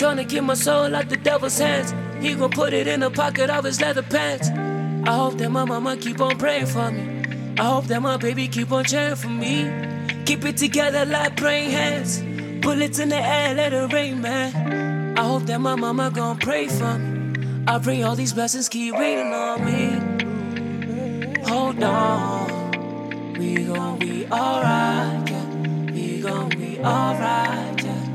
tryna get my soul out the devil's hands. He gon' put it in the pocket of his leather pants. I hope that my mama keep on praying for me. I hope that my baby keep on cheering for me. Keep it together like praying hands. Bullets in the air, let it rain, man. I hope that my mama gon' pray for me. I pray all these blessings keep waiting on me. Hold on, we gon' be alright, yeah. We gon' be alright, yeah.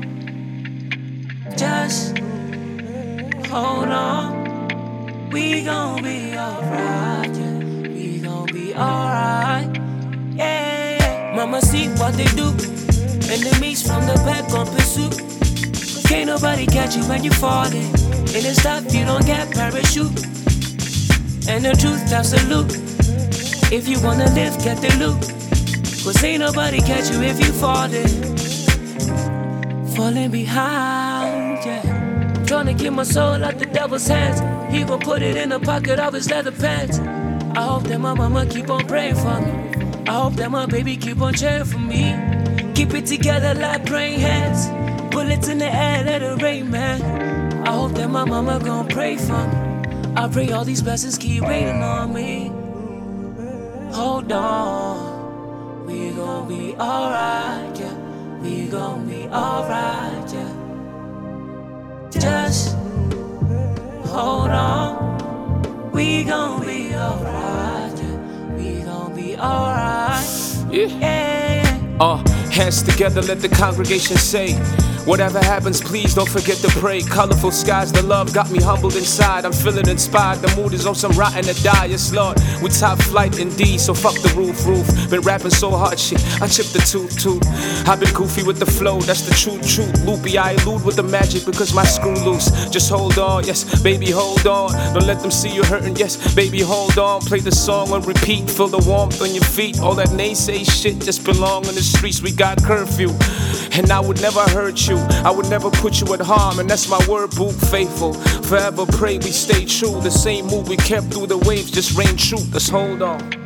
Just hold on, we gon' be alright, yeah. We gon' be alright, yeah. Mama see what they do. Enemies from the back on pursuit. Can't nobody catch you when you falling. In this life you don't get parachute. And the truth, absolute. If you wanna live, get the loot. Cause ain't nobody catch you if you falling. Falling behind, yeah. I'm tryna get my soul out the devil's hands. He gon' put it in the pocket of his leather pants. I hope that my mama keep on praying for me. I hope that my baby keep on cheering for me. Keep it together like praying hands. Bullets in the air, let it rain, man. I hope that my mama gon' pray for me. I pray all these blessings keep waiting on me. Hold on, we gon' be alright, yeah. We gon' be alright, yeah. Just hold on, we gon' be alright, yeah. We gon' be alright, yeah. Hands together, let the congregation say, whatever happens, please don't forget to pray. Colorful skies, the love got me humbled inside. I'm feeling inspired, the mood is on some rotten to die. Yes, Lord, we top flight indeed, so fuck the roof. Been rapping so hard, shit, I chipped the tooth. I've been goofy with the flow, that's the truth. Loopy, I elude with the magic because my screw loose. Just hold on, yes, baby, hold on. Don't let them see you hurting, yes, baby, hold on. Play the song on repeat, feel the warmth on your feet. All that naysay shit just belong in the streets, we got curfew. And I would never hurt you, I would never put you at harm, and that's my word, boo, faithful. Forever pray we stay true, the same move we kept through the waves just rain true. Let's hold on.